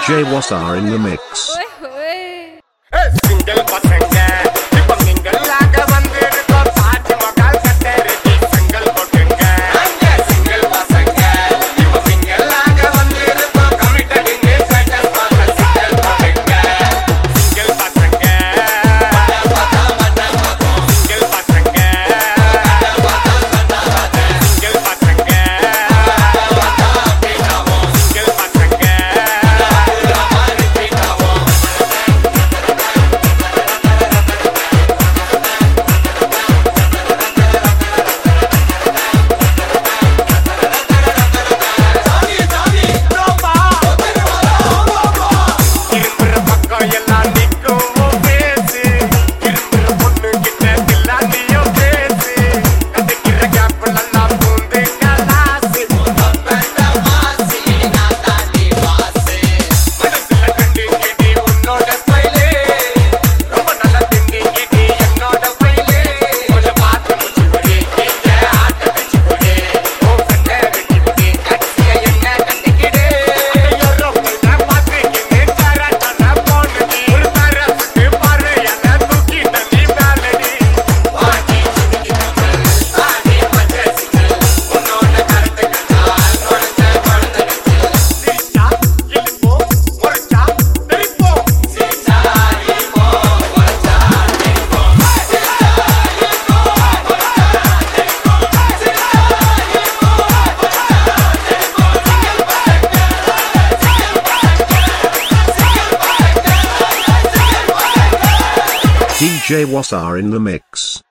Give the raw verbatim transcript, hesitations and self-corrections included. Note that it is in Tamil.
J Wasar in the mix. Single pasanga, இப்ப மிங்கலாக வந்திருக்கோம் சாட்சி மகால் கட்டருக்கு single போட்டுங்க. Single pasanga, இப்ப மிங்கலாக வந்திருக்கோம் committed in a status பார்க்க single போட்டுங்க. Single pasanga, single pasanga, single pasanga, single pasanga. D J Wasar in the mix.